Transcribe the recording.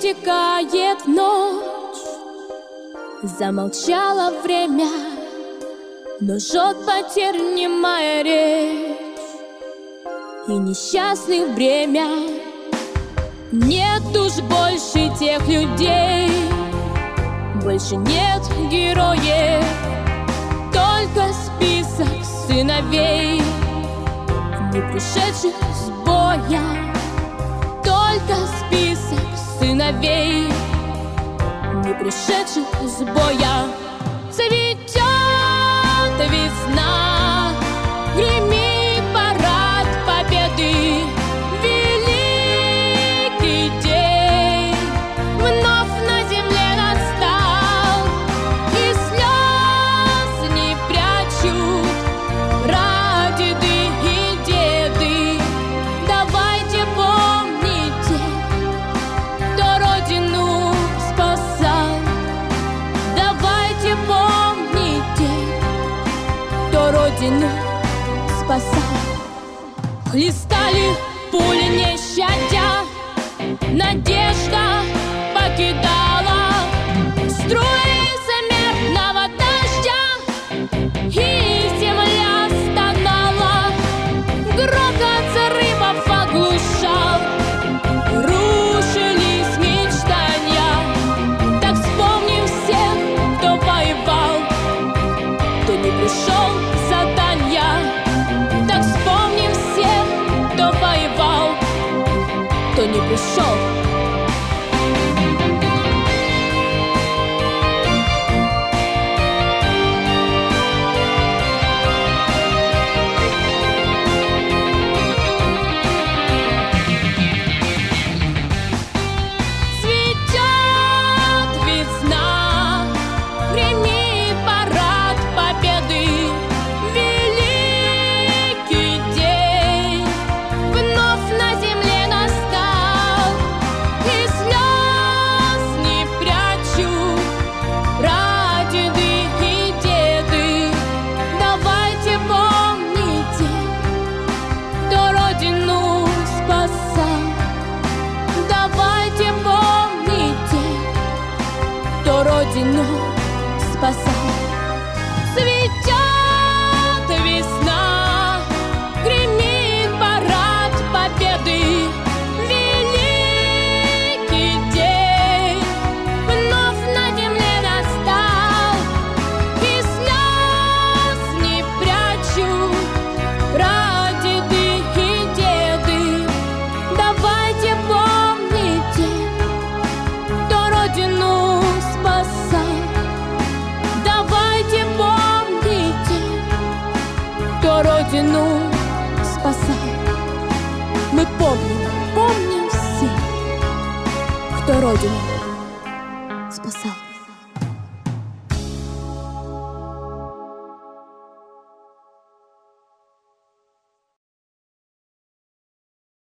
истекает ночь, замолчало время, но жжет потерь немая речь и несчастных бремя. Нет уж больше тех людей, больше нет героев, только список сыновей, не пришедших с боя. Только список сыновей, не пришедших с боя. Цветет весна, гремит парад победы. Великий день вновь на земле настал, и слез не прячут прадеды и деды. Давайте помните, кто родину спасал. Давайте помните, кто родину спасал. Хлестали пули не щадя, надежда покидала струи смертного дождя, и земля стонала. Грохот взрывов оглушал, рушились мечтания. Так вспомним всех, кто воевал, кто не пришел с задания. Так вспомним всех, кто воевал, кто не пришел. Цветет весна, гремит парад победы. Великий день вновь на земле настал, и слез не прячут прадеды и деды. Давайте помните, кто родину спасал. Давайте помните, кто родину спасал. Цветет весна, гремит парад победы. Великий день вновь на земле настал, и слез не прячут прадеды и деды. Давайте помните, кто родину спасал. Давайте помните, кто родину спасал. Мы помним все, кто родину спасал.